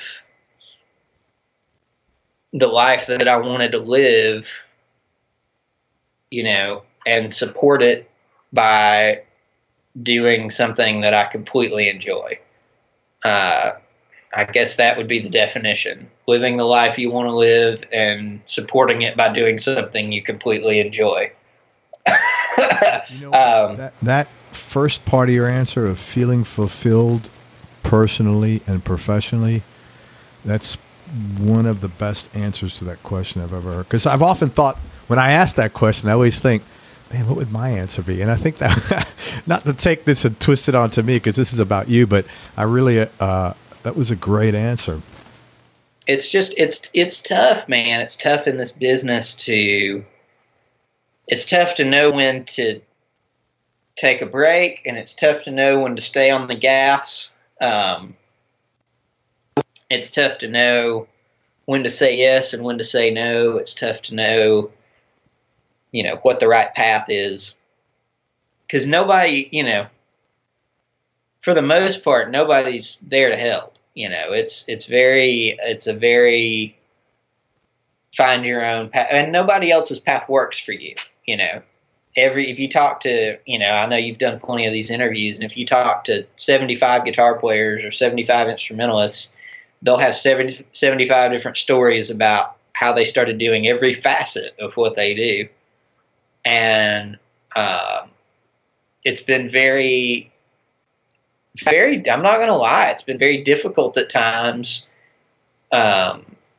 the life that I wanted to live, you know, and support it by doing something that I completely enjoy. Uh, I guess that would be the definition: living the life you want to live and supporting it by doing something you completely enjoy. You know, um, that, that first part of your answer of feeling fulfilled personally and professionally, that's one of the best answers to that question I've ever heard. Because I've often thought, when I ask that question, I always think, man, what would my answer be? And I think that, not to take this and twist it onto me, because this is about you, but I really, uh, that was a great answer. It's just, it's, it's tough, man. It's tough in this business to, it's tough to know when to take a break, and it's tough to know when to stay on the gas. Um, it's tough to know when to say yes and when to say no. It's tough to know, you know, what the right path is. Because nobody, you know, for the most part, nobody's there to help. You know, it's it's very, it's a very find your own path, and nobody else's path works for you. You know, every if you talk to, you know, I know you've done plenty of these interviews, and if you talk to seventy-five guitar players or seventy-five instrumentalists, they'll have seventy, seventy-five different stories about how they started doing every facet of what they do. And um, it's been very, very, I'm not going to lie, it's been very difficult at times um,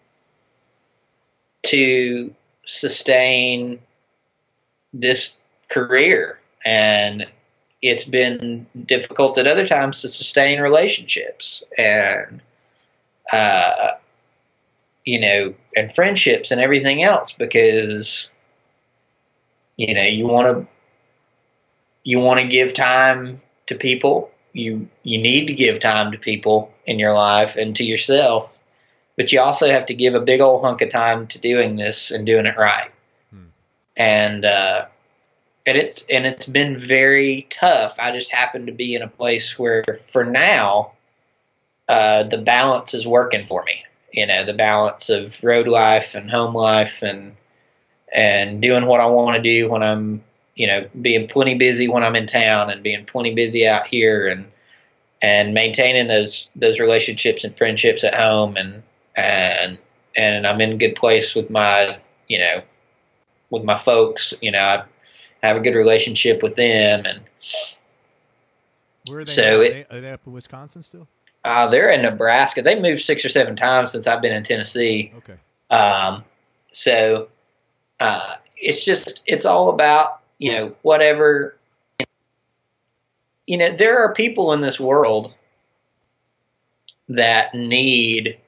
to sustain this career. And it's been difficult at other times to sustain relationships and, uh, you know, and friendships and everything else, because, you know, you want to, you want to give time to people. You, you need to give time to people in your life and to yourself, but you also have to give a big old hunk of time to doing this and doing it right. Hmm. And, uh, and it's, and it's been very tough. I just happen to be in a place where for now, uh, the balance is working for me, you know, the balance of road life and home life and, and doing what I want to do when I'm, you know, being plenty busy when I'm in town and being plenty busy out here, and, and maintaining those, those relationships and friendships at home. And, and, and I'm in a good place with my, you know, with my folks, you know, I have a good relationship with them. And where are they? So are, it, they, are they up in Wisconsin still? Uh, they're in Nebraska. They moved six or seven times since I've been in Tennessee. Okay. Um, so, uh, it's just, it's all about, you know, whatever, you know, there are people in this world that need,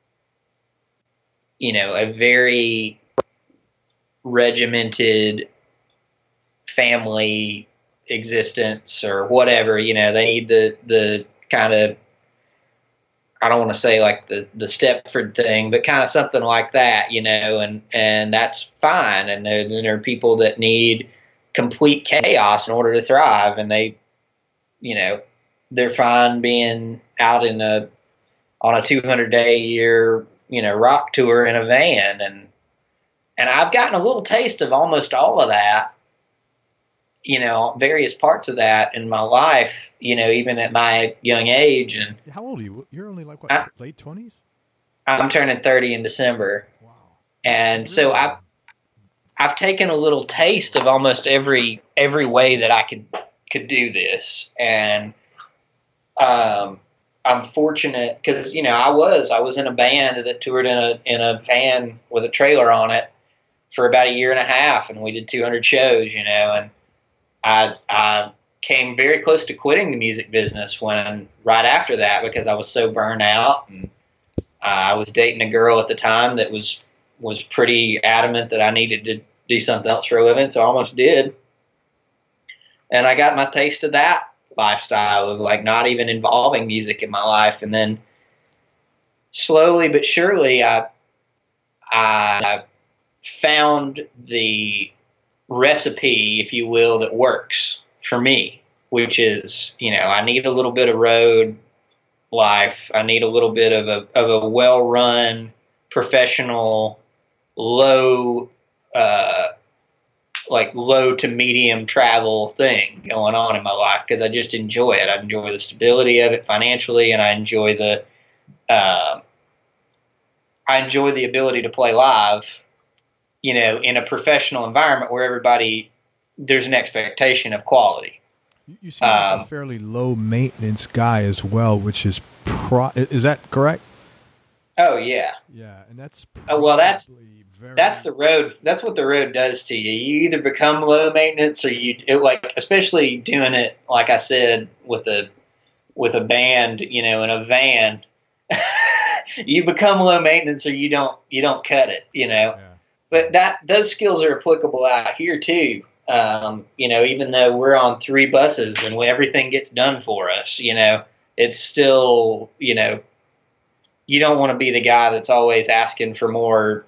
you know, a very regimented family existence or whatever. You know, they need the, the kind of, I don't want to say like the, the Stepford thing, but kind of something like that, you know, and, and that's fine. And then there are people that need complete chaos in order to thrive. And they, you know, they're fine being out in a, on a two hundred day a year, you know, rock tour in a van. And, and I've gotten a little taste of almost all of that. you know, various parts of that in my life, you know, even at my young age. And how old are you? You're only like what, I, late twenties? I'm turning thirty in December. Wow. And so I've, I've taken a little taste of almost every, every way that I could, could do this. And, um, I'm fortunate because, you know, I was, I was in a band that toured in a, in a van with a trailer on it for about a year and a half. And we did two hundred shows, you know, and I, I came very close to quitting the music business when right after that, because I was so burned out, and uh, I was dating a girl at the time that was, was pretty adamant that I needed to do something else for a living. So I almost did. And I got my taste of that lifestyle of like not even involving music in my life. And then slowly but surely I, I found the recipe, if you will, that works for me, which is, you know, I need a little bit of road life. I need a little bit of a, of a well-run, professional, low, uh, like low to medium travel thing going on in my life, because I just enjoy it. I enjoy the stability of it financially, and I enjoy the, uh, I enjoy the ability to play live, you know, in a professional environment where everybody, there's an expectation of quality. You seem like um, a fairly low maintenance guy as well, which is pro, is that correct? Oh yeah. Yeah. And that's, oh, well, that's, very... that's the road. That's what the road does to you. You either become low maintenance, or you it, like, especially doing it, like I said, with a, with a band, you know, in a van, you become low maintenance, or you don't, you don't cut it, you know. Yeah. But that those skills are applicable out here too. Um, you know, even though we're on three buses and when everything gets done for us, you know, it's still, you know, you don't want to be the guy that's always asking for more,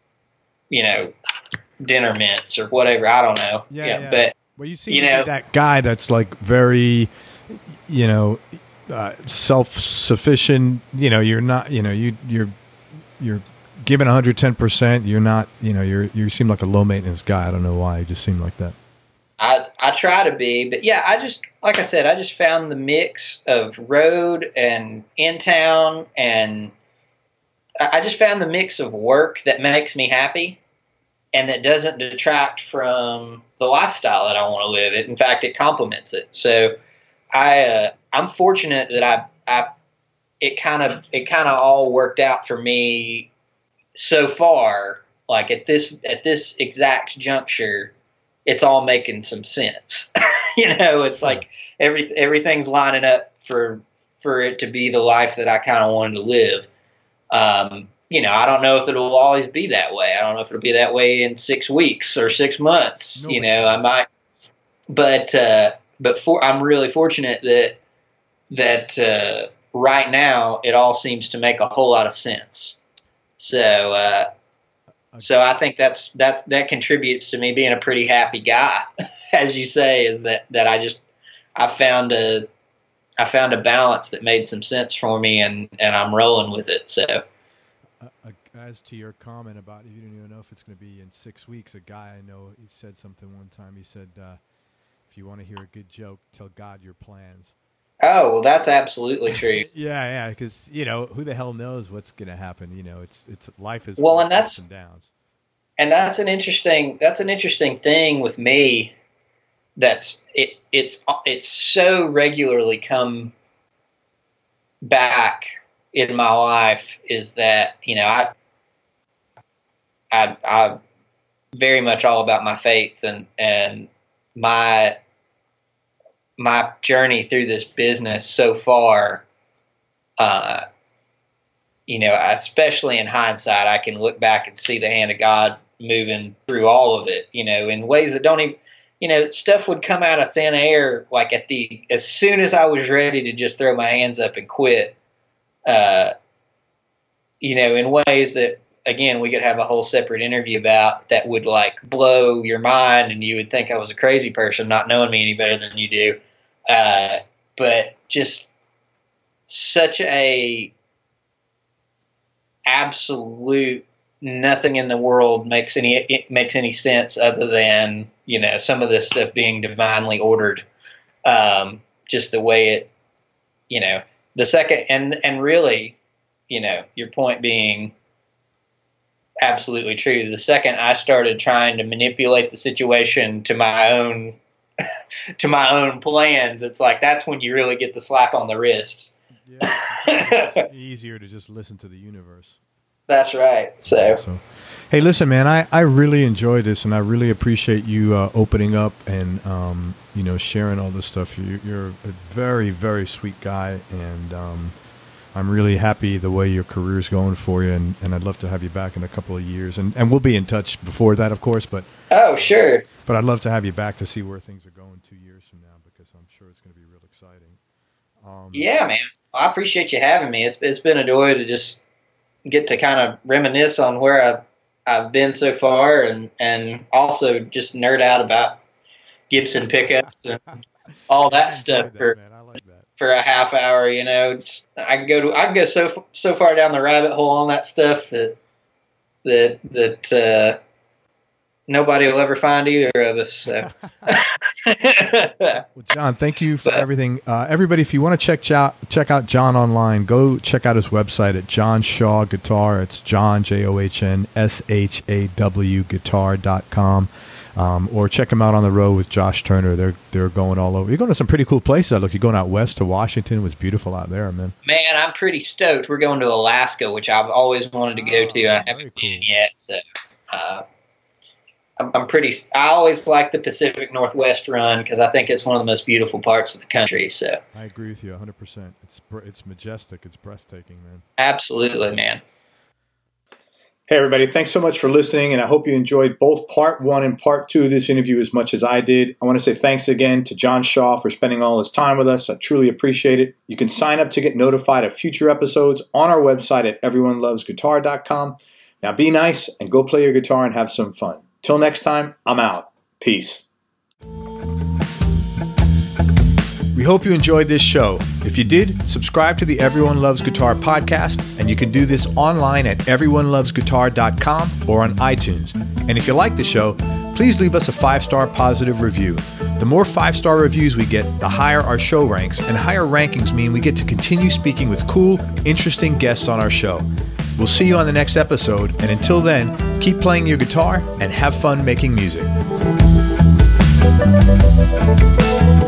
you know, dinner mints or whatever. I don't know. Yeah, yeah. yeah. But well, you see, you know, that guy that's like very, you know, uh, self-sufficient. You know, you're not. You know, you you're you're. Given one hundred ten percent, you're not, you know, you're, you seem like a low maintenance guy. I don't know why. You just seem like that. I, I try to be, but yeah, I just, like I said, I just found the mix of road and in town, and I just found the mix of work that makes me happy and that doesn't detract from the lifestyle that I want to live. It, in fact, it complements it. So I, uh, I'm fortunate that I, I, it kind of, it kind of all worked out for me so far. Like at this at this exact juncture, it's all making some sense. You know, it's like every everything's lining up for for it to be the life that I kind of wanted to live. Um, you know, I don't know if it'll always be that way. I don't know if it'll be that way in six weeks or six months. No, you know, I might, but uh, but for I'm really fortunate that that uh, right now it all seems to make a whole lot of sense. So, uh, so I think that's, that's, that contributes to me being a pretty happy guy, as you say, is that, that I just, I found a, I found a balance that made some sense for me, and, and I'm rolling with it. So, uh, uh, as to your comment about, you don't even know if it's going to be in six weeks, a guy I know, he said something one time. He said, uh, if you want to hear a good joke, tell God your plans. Oh, well, that's absolutely true. yeah, yeah, because, you know, who the hell knows what's going to happen? You know, it's it's life is well, and that's ups and downs. And that's an interesting that's an interesting thing with me. That's it. It's it's so regularly come back in my life is that, you know, I I I very much all about my faith and and my. my journey through this business so far, uh, you know, especially in hindsight, I can look back and see the hand of God moving through all of it, you know, in ways that don't even, you know, stuff would come out of thin air. Like at the, as soon as I was ready to just throw my hands up and quit, uh, you know, in ways that, again, we could have a whole separate interview about, that would like blow your mind, and you would think I was a crazy person not knowing me any better than you do. Uh, but just such a absolute nothing in the world makes any it makes any sense other than you know, some of this stuff being divinely ordered, um, just the way it, you know, the second, and, and really, you know, your point being absolutely true. The second I started trying to manipulate the situation to my own, to my own plans, it's like, that's when you really get the slap on the wrist. Yeah, it's easier to just listen to the universe. That's right. So, so hey, listen, man, I, I really enjoyed this, and I really appreciate you uh, opening up and, um, you know, sharing all this stuff. You, you're a very, very sweet guy, and um, I'm really happy the way your career's going for you, and, and I'd love to have you back in a couple of years. And, and we'll be in touch before that, of course. But oh, sure. But I'd love to have you back to see where things are going two years from now, because I'm sure it's going to be real exciting. Um, yeah, man. I appreciate you having me. It's It's been a joy to just get to kind of reminisce on where I've, I've been so far, and, and also just nerd out about Gibson pickups and all that stuff that, for like that. for a half hour. You know, it's, I can go to I can go so so far down the rabbit hole on that stuff that that that uh, nobody will ever find either of us. So. Well, John, thank you for but, everything. Uh, everybody, if you want to check out check out John online, go check out his website at John Shaw Guitar. It's John, J O H N S H A W guitar dot com. Um, or check him out on the road with Josh Turner. They're they're going all over. You're going to some pretty cool places. Look, you're going out west to Washington. It was beautiful out there, man. Man, I'm pretty stoked. We're going to Alaska, which I've always wanted to go oh, to. I haven't cool. been yet, so uh, I'm, I'm pretty. I always like the Pacific Northwest run because I think it's one of the most beautiful parts of the country. So I agree with you one hundred percent. It's it's majestic. It's breathtaking, man. Absolutely, man. Hey, everybody. Thanks so much for listening, and I hope you enjoyed both part one and part two of this interview as much as I did. I want to say thanks again to John Shaw for spending all his time with us. I truly appreciate it. You can sign up to get notified of future episodes on our website at everyone loves guitar dot com. Now be nice and go play your guitar and have some fun. Till next time, I'm out. Peace. We hope you enjoyed this show. If you did, subscribe to the Everyone Loves Guitar podcast, and you can do this online at everyone loves guitar dot com or on iTunes. And if you like the show, please leave us a five-star positive review. The more five-star reviews we get, the higher our show ranks, and higher rankings mean we get to continue speaking with cool, interesting guests on our show. We'll see you on the next episode, and until then, keep playing your guitar and have fun making music.